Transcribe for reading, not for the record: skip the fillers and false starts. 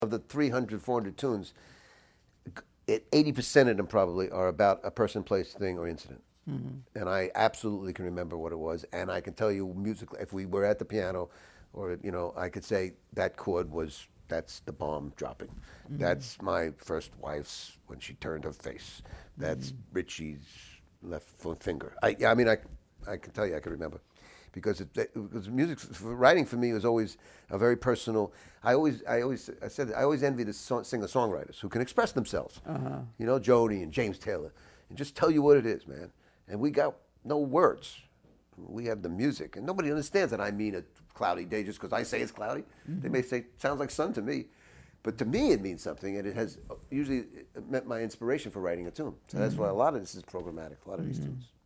of the 300, 400 tunes, 80% of them probably are about a person, place, thing, or incident. And I absolutely can remember what it was, and I can tell you musically, if we were at the piano, or I could say that chord was that's the bomb dropping. That's my first wife's when she turned her face. That's Richie's left finger. I mean, I can tell you, I can remember. Because music, writing for me was always a very personal. I always envy the singer-songwriters who can express themselves. Joni and James Taylor, and just tell you what it is, man. And we got no words. We have the music, and nobody understands that I mean a cloudy day just because I say it's cloudy. They may say sounds like sun to me, but to me it means something, and it has usually meant my inspiration for writing a tune. So that's why a lot of this is programmatic. A lot of these tunes.